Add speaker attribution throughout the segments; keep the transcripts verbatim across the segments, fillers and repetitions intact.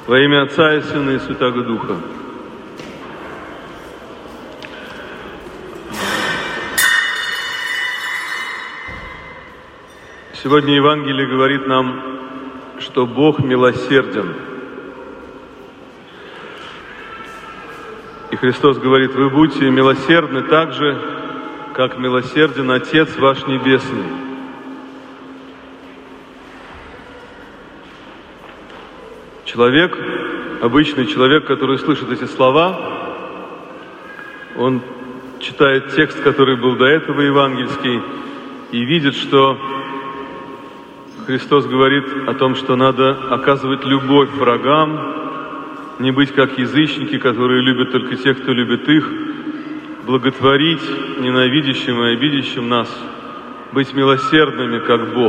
Speaker 1: Во имя Отца и Сына и Святаго Духа. Сегодня Евангелие говорит нам, что Бог милосерден. И Христос говорит: вы будьте милосердны так же, как милосерден Отец ваш Небесный. Человек, обычный человек, который слышит эти слова, он читает текст, который был до этого евангельский, и видит, что Христос говорит о том, что надо оказывать любовь врагам, не быть как язычники, которые любят только тех, кто любит их, благотворить ненавидящим и обидящим нас, быть милосердными, как Бог.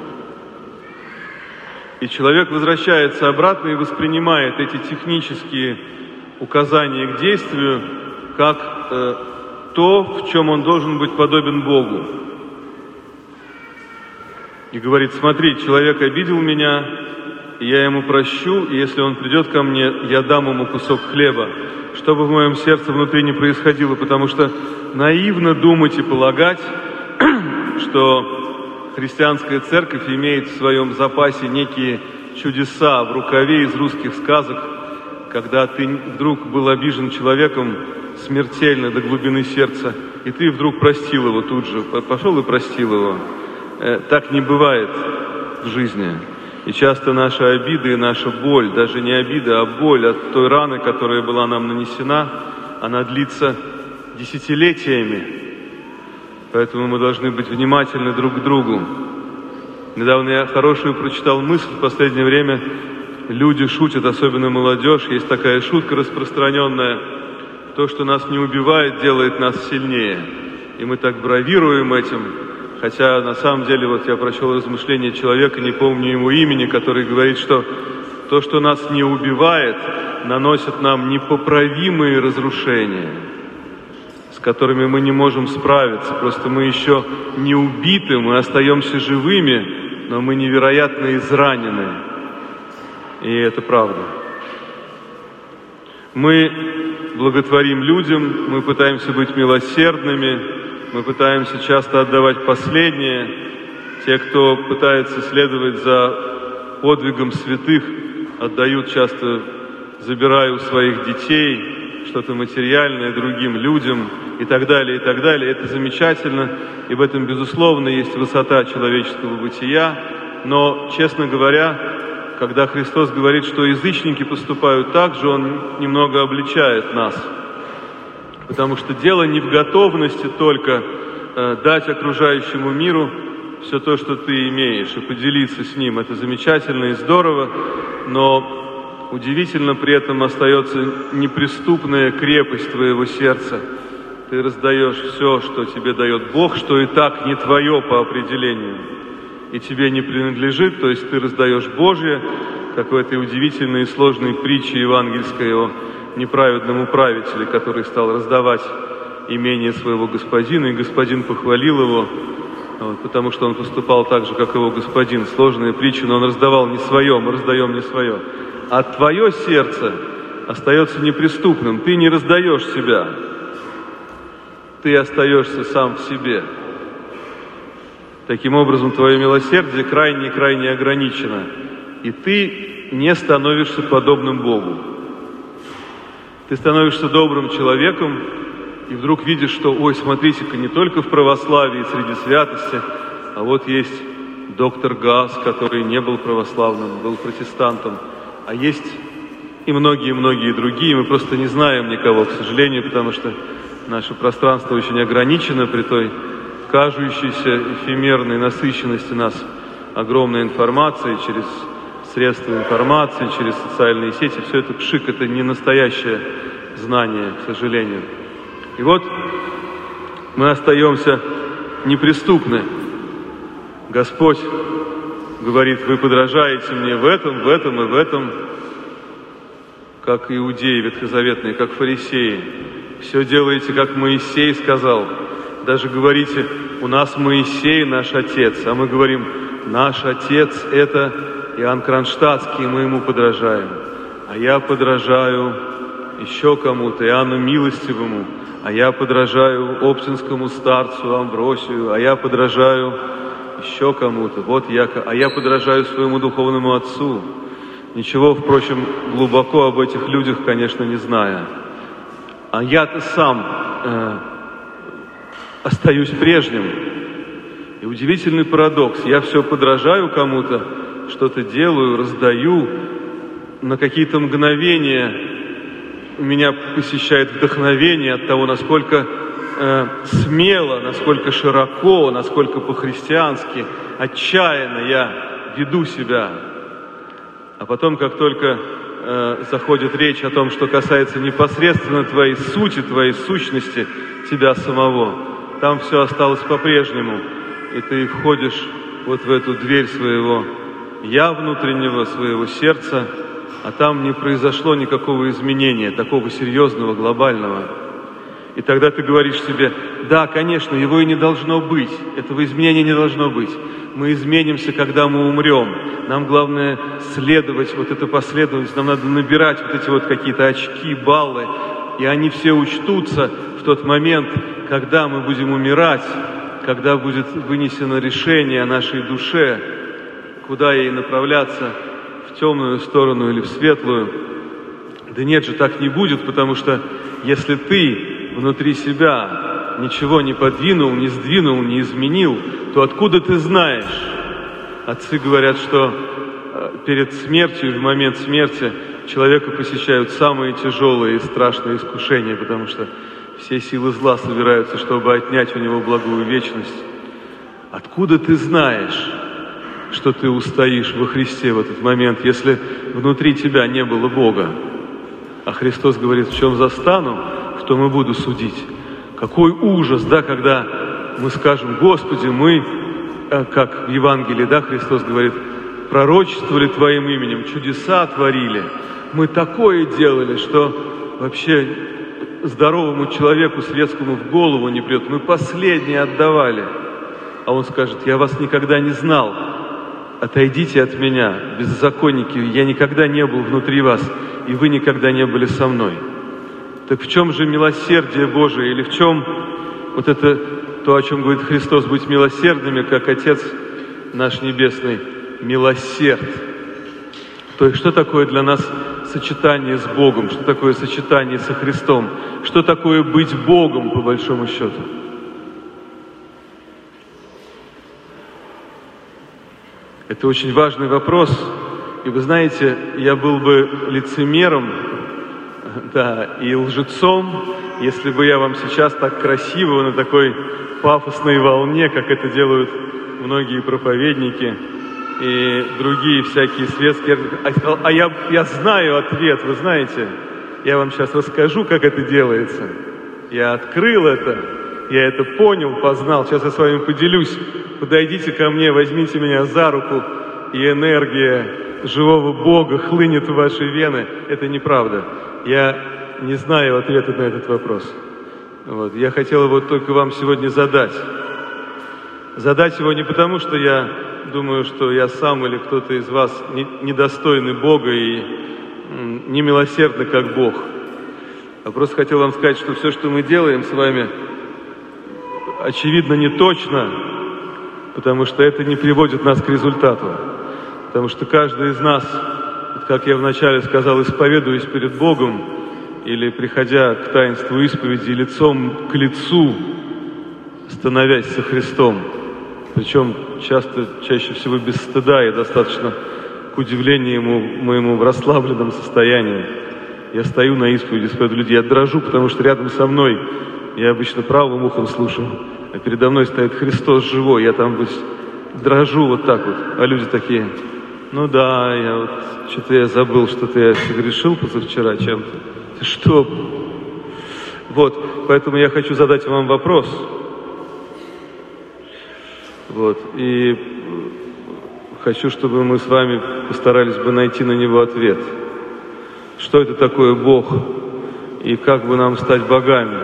Speaker 1: И человек возвращается обратно и воспринимает эти технические указания к действию как э, то, в чем он должен быть подобен Богу. И говорит: смотри, человек обидел меня, и я ему прощу, и если он придет ко мне, я дам ему кусок хлеба, что бы в моем сердце внутри не происходило, потому что наивно думать и полагать, что христианская церковь имеет в своем запасе некие чудеса в рукаве из русских сказок, когда ты вдруг был обижен человеком смертельно до глубины сердца, и ты вдруг простил его тут же, пошел и простил его. Так не бывает в жизни. И часто наша обида и наша боль, даже не обида, а боль от той раны, которая была нам нанесена, она длится десятилетиями. Поэтому мы должны быть внимательны друг к другу. Недавно я хорошую прочитал мысль. В последнее время люди шутят, особенно молодежь. Есть такая шутка распространенная: то, что нас не убивает, делает нас сильнее. И мы так бравируем этим. Хотя на самом деле, вот я прочел размышления человека, не помню ему имени, который говорит, что то, что нас не убивает, наносит нам непоправимые разрушения, с которыми мы не можем справиться. Просто мы еще не убиты, мы остаемся живыми, но мы невероятно изранены. И это правда. Мы благотворим людям, мы пытаемся быть милосердными, мы пытаемся часто отдавать последнее. Те, кто пытается следовать за подвигом святых, отдают часто, забирая у своих детей что-то материальное другим людям и так далее, и так далее. Это замечательно, и в этом, безусловно, есть высота человеческого бытия. Но, честно говоря, когда Христос говорит, что язычники поступают так же, Он немного обличает нас. Потому что дело не в готовности только э, дать окружающему миру все то, что ты имеешь, и поделиться с ним. Это замечательно и здорово, но удивительно при этом остается неприступная крепость твоего сердца. Ты раздаешь все, что тебе дает Бог, что и так не твое по определению, и тебе не принадлежит, то есть ты раздаешь Божье, как в этой удивительной и сложной притче евангельской о неправедном управителе, который стал раздавать имение своего господина, и господин похвалил его, вот, потому что он поступал так же, как его господин. Сложная притча, но он раздавал не свое, мы раздаем не свое. А твое сердце остается неприступным, ты не раздаешь себя, ты остаешься сам в себе. Таким образом, твое милосердие крайне-крайне ограничено, и ты не становишься подобным Богу. Ты становишься добрым человеком, и вдруг видишь, что, ой, смотрите-ка, не только в православии среди святости, а вот есть доктор Гаас, который не был православным, был протестантом, а есть и многие-многие другие. Мы просто не знаем никого, к сожалению, потому что наше пространство очень ограничено при той кажущейся эфемерной насыщенности нас огромной информацией через средства информации, через социальные сети. Все это пшик, это не настоящее знание, к сожалению. И вот мы остаемся неприступны. Господь говорит: вы подражаете мне в этом, в этом и в этом, как иудеи ветхозаветные, как фарисеи. Все делаете, как Моисей сказал. Даже говорите: у нас Моисей наш отец, а мы говорим: наш отец — это Иоанн Кронштадтский, и мы ему подражаем. а я подражаю еще кому-то, Иоанну Милостивому, а я подражаю Оптинскому старцу Амвросию, а я подражаю еще кому-то, вот я, а я подражаю своему духовному отцу. Ничего, впрочем, глубоко об этих людях, конечно, не зная. А я-то сам э, остаюсь прежним. И удивительный парадокс. Я все подражаю кому-то, что-то делаю, раздаю. На какие-то мгновения меня посещает вдохновение от того, насколько э, смело, насколько широко, насколько по-христиански, отчаянно я веду себя. А потом, как только э, заходит речь о том, что касается непосредственно твоей сути, твоей сущности, тебя самого, там все осталось по-прежнему. И ты входишь вот в эту дверь своего «я» внутреннего, своего сердца, а там не произошло никакого изменения, такого серьезного, глобального. И тогда ты говоришь себе: да, конечно, его и не должно быть, этого изменения не должно быть. Мы изменимся, когда мы умрем. Нам главное следовать вот этой последовательности, нам надо набирать вот эти вот какие-то очки, баллы, и они все учтутся в тот момент, когда мы будем умирать, когда будет вынесено решение о нашей душе, куда ей направляться, в темную сторону или в светлую. Да нет же, так не будет, потому что если ты внутри себя ничего не подвинул, не сдвинул, не изменил, то откуда ты знаешь? Отцы говорят, что перед смертью, в момент смерти, человека посещают самые тяжелые и страшные искушения, потому что все силы зла собираются, чтобы отнять у него благую вечность. Откуда ты знаешь, что ты устоишь во Христе в этот момент, если внутри тебя не было Бога? А Христос говорит: в чем застану, в том и буду судить. Какой ужас, да, когда мы скажем: Господи, мы, как в Евангелии, да, Христос говорит, пророчествовали Твоим именем, чудеса творили. Мы такое делали, что вообще здоровому человеку светскому в голову не придет. Мы последнее отдавали. А Он скажет: я вас никогда не знал. Отойдите от меня, беззаконники, я никогда не был внутри вас, и вы никогда не были со мной. Так в чем же милосердие Божие, или в чем вот это, то, о чем говорит Христос, быть милосердными, как Отец наш Небесный милосерд? То есть что такое для нас сочетание с Богом, что такое сочетание со Христом, что такое быть Богом, по большому счету? Это очень важный вопрос, и вы знаете, я был бы лицемером, да, и лжецом, если бы я вам сейчас так красиво, на такой пафосной волне, как это делают многие проповедники и другие всякие светские, а сказал: а я, я знаю ответ, вы знаете, я вам сейчас расскажу, как это делается. Я открыл это, я это понял, познал, сейчас я с вами поделюсь. Подойдите ко мне, возьмите меня за руку, и энергия живого Бога хлынет в ваши вены. Это неправда. Я не знаю ответа на этот вопрос. Вот. Я хотел его только вам сегодня задать. Задать его не потому, что я думаю, что я сам или кто-то из вас недостойны Бога и не милосердны, как Бог. А просто хотел вам сказать, что все, что мы делаем с вами, очевидно, не точно, потому что это не приводит нас к результату. Потому что каждый из нас, как я вначале сказал, исповедуясь перед Богом или приходя к таинству исповеди лицом к лицу, становясь со Христом, причем часто, чаще всего без стыда и достаточно, к удивлению моему, моему в расслабленном состоянии, я стою на исповеди, исповедую людей, я дрожу, потому что рядом со мной, я обычно правым ухом слушаю, а передо мной стоит Христос живой, я там дрожу вот так вот, а люди такие: ну да, я вот, что-то я забыл, что-то я согрешил позавчера чем-то. Ты что? Вот, поэтому я хочу задать вам вопрос. Вот, и хочу, чтобы мы с вами постарались бы найти на него ответ. Что это такое Бог? И как бы нам стать богами?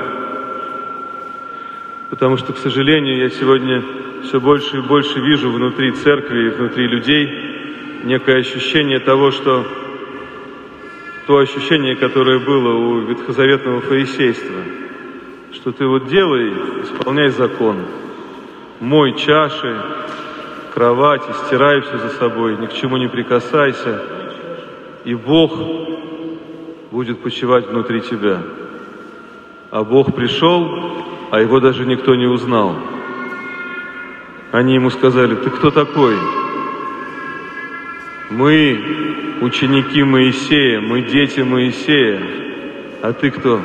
Speaker 1: Потому что, к сожалению, я сегодня все больше и больше вижу внутри церкви и внутри людей некое ощущение того, что то ощущение, которое было у ветхозаветного фарисейства, что ты вот делай, исполняй закон, мой чаши, кровати, стирай все за собой, ни к чему не прикасайся, и Бог будет почивать внутри тебя. А Бог пришел, а его даже никто не узнал. Они ему сказали: ты кто такой? Мы ученики Моисея, мы дети Моисея, а ты кто?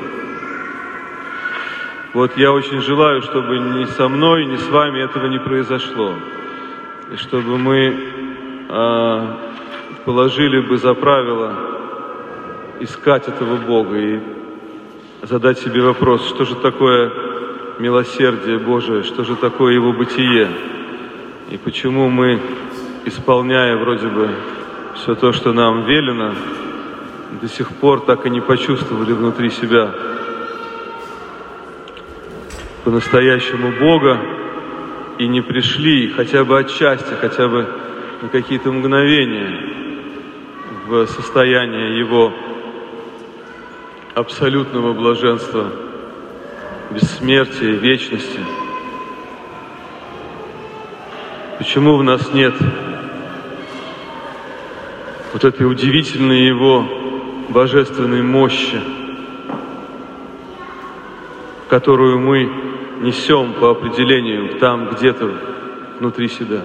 Speaker 1: Вот я очень желаю, чтобы ни со мной, ни с вами этого не произошло. И чтобы мы а, положили бы за правило искать этого Бога и задать себе вопрос, что же такое милосердие Божие, что же такое Его бытие, и почему мы, исполняя вроде бы все то, что нам велено, до сих пор так и не почувствовали внутри себя по-настоящему Бога и не пришли хотя бы отчасти, хотя бы на какие-то мгновения в состояние Его абсолютного блаженства, бессмертия, вечности. Почему в нас нет вот этой удивительной Его божественной мощи, которую мы несем по определению там где-то внутри себя?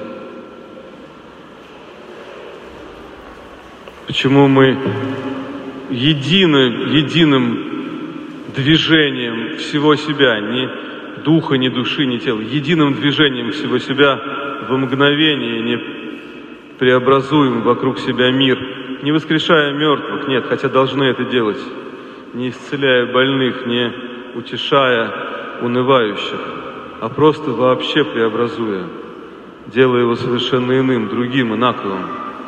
Speaker 1: Почему мы едино, единым движением всего себя, ни духа, ни души, ни тела, единым движением всего себя в мгновение не преобразуем вокруг себя мир, не воскрешая мертвых, нет, хотя должны это делать, не исцеляя больных, не утешая унывающих, а просто вообще преобразуя, делая его совершенно иным, другим, инаковым.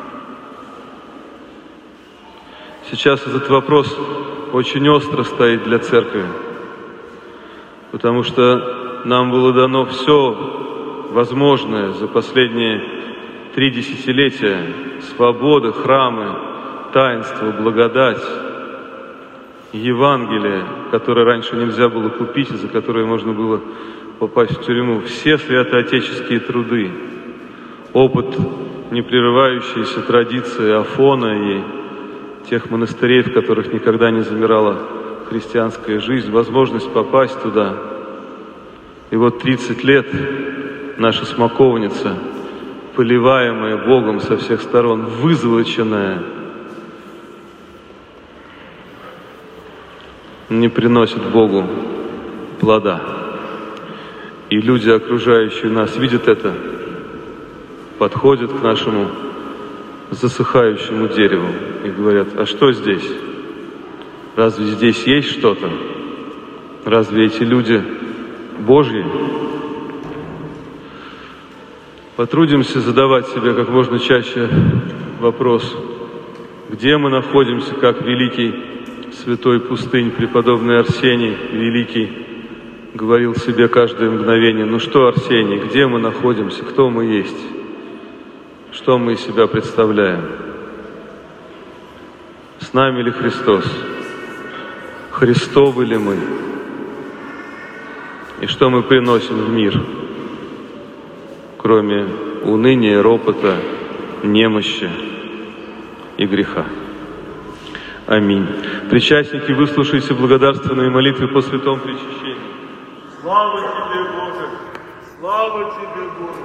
Speaker 1: Сейчас этот вопрос очень остро стоит для церкви, потому что нам было дано все возможное за последние три десятилетия: свобода, храмы, таинство, благодать, Евангелие, которое раньше нельзя было купить и за которое можно было попасть в тюрьму, все святоотеческие труды, опыт непрерывающейся традиции Афона и тех монастырей, в которых никогда не замирала христианская жизнь, возможность попасть туда. И вот тридцать лет наша смоковница, поливаемая Богом со всех сторон, вызолоченная, не приносит Богу плода. И люди, окружающие нас, видят это, подходят к нашему засыхающему дереву и говорят: а что здесь? Разве здесь есть что-то? Разве эти люди Божьи? Потрудимся задавать себе как можно чаще вопрос: где мы находимся, как великий святой пустынь преподобный Арсений Великий говорил себе каждое мгновение: ну что, Арсений, где мы находимся, кто мы есть, что мы из себя представляем? С нами ли Христос? Христовы ли мы? И что мы приносим в мир, кроме уныния, ропота, немощи и греха? Аминь. Причастники, выслушайте благодарственные молитвы по святому причащению.
Speaker 2: Слава Тебе, Боже! Слава Тебе, Боже!